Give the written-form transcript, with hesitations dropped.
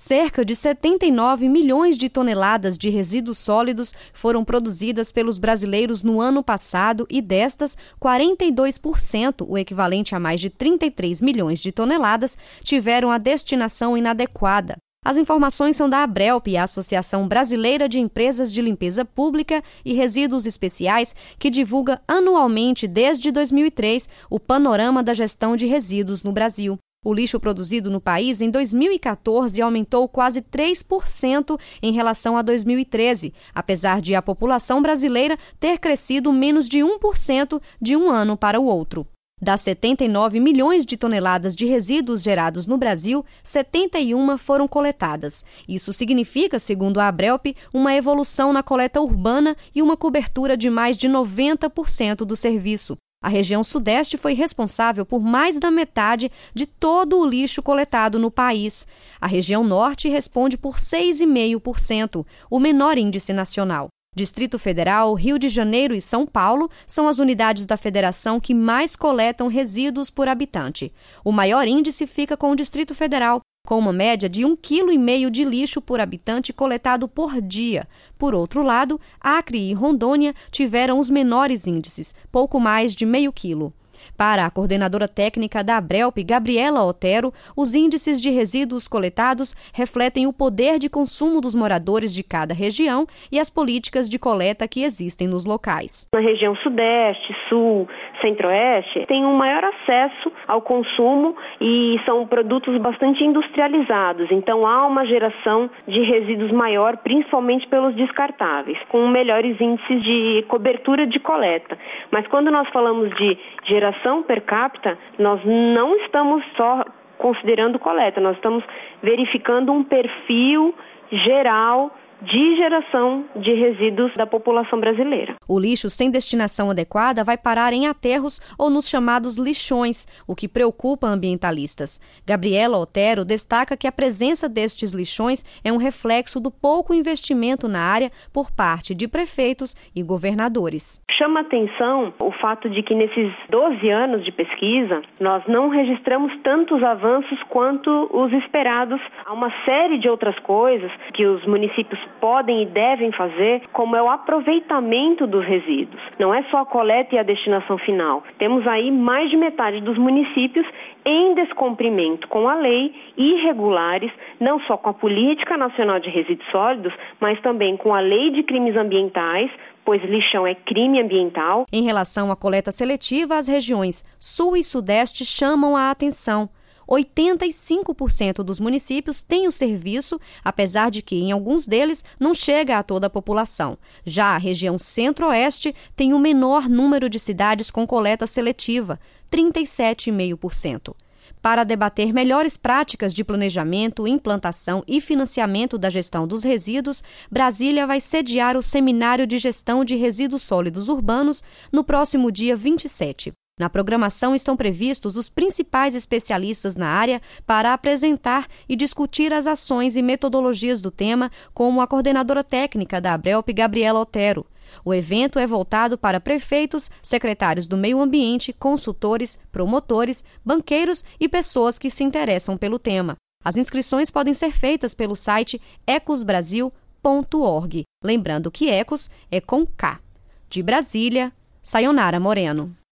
Cerca de 79 milhões de toneladas de resíduos sólidos foram produzidas pelos brasileiros no ano passado e destas, 42%, o equivalente a mais de 33 milhões de toneladas, tiveram a destinação inadequada. As informações são da Abrelp, a Associação Brasileira de Empresas de Limpeza Pública e Resíduos Especiais, que divulga anualmente desde 2003 o panorama da gestão de resíduos no Brasil. O lixo produzido no país em 2014 aumentou quase 3% em relação a 2013, apesar de a população brasileira ter crescido menos de 1% de um ano para o outro. Das 79 milhões de toneladas de resíduos gerados no Brasil, 71 foram coletadas. Isso significa, segundo a Abrelp, uma evolução na coleta urbana e uma cobertura de mais de 90% do serviço. A região Sudeste foi responsável por mais da metade de todo o lixo coletado no país. A região Norte responde por 6,5%, o menor índice nacional. Distrito Federal, Rio de Janeiro e São Paulo são as unidades da federação que mais coletam resíduos por habitante. O maior índice fica com o Distrito Federal, com uma média de 1,5 kg de lixo por habitante coletado por dia. Por outro lado, Acre e Rondônia tiveram os menores índices, pouco mais de 0,5 kg. Para a coordenadora técnica da Abrelp, Gabriela Otero, os índices de resíduos coletados refletem o poder de consumo dos moradores de cada região e as políticas de coleta que existem nos locais. Na região Sudeste, Sul, Centro-Oeste, tem um maior acesso ao consumo e são produtos bastante industrializados, então há uma geração de resíduos maior, principalmente pelos descartáveis, com melhores índices de cobertura de coleta. Mas quando nós falamos de geração per capita, nós não estamos só considerando coleta, nós estamos verificando um perfil geral de geração de resíduos da população brasileira. O lixo sem destinação adequada vai parar em aterros ou nos chamados lixões, o que preocupa ambientalistas. Gabriela Otero destaca que a presença destes lixões é um reflexo do pouco investimento na área por parte de prefeitos e governadores. Chama atenção o fato de que nesses 12 anos de pesquisa, nós não registramos tantos avanços quanto os esperados. Há uma série de outras coisas que os municípios podem e devem fazer, como é o aproveitamento dos resíduos. Não é só a coleta e a destinação final. Temos aí mais de metade dos municípios em descumprimento com a lei, irregulares, não só com a Política Nacional de Resíduos Sólidos, mas também com a Lei de Crimes Ambientais, pois lixão é crime ambiental. Em relação à coleta seletiva, as regiões Sul e Sudeste chamam a atenção. 85% dos municípios têm o serviço, apesar de que em alguns deles não chega a toda a população. Já a região Centro-Oeste tem o menor número de cidades com coleta seletiva, 37,5%. Para debater melhores práticas de planejamento, implantação e financiamento da gestão dos resíduos, Brasília vai sediar o Seminário de Gestão de Resíduos Sólidos Urbanos no próximo dia 27. Na programação estão previstos os principais especialistas na área para apresentar e discutir as ações e metodologias do tema, como a coordenadora técnica da Abrelp, Gabriela Otero. O evento é voltado para prefeitos, secretários do meio ambiente, consultores, promotores, banqueiros e pessoas que se interessam pelo tema. As inscrições podem ser feitas pelo site ecosbrasil.org. Lembrando que Ecos é com K. De Brasília, Sayonara Moreno.